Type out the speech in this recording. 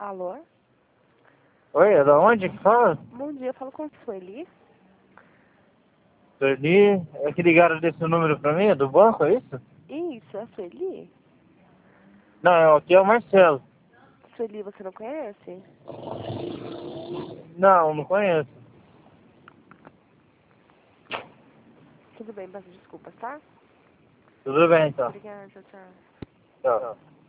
Alô? Oi, é da onde que fala? Bom dia, eu falo com a Sueli. Sueli, é que ligaram desse número pra mim, é do banco, é isso? Isso, é a Sueli? Não, aqui é o Marcelo. Sueli, você não conhece? Não conheço. Tudo bem, peço desculpas, tá? Tudo bem, então. Obrigada, tchau. Tchau.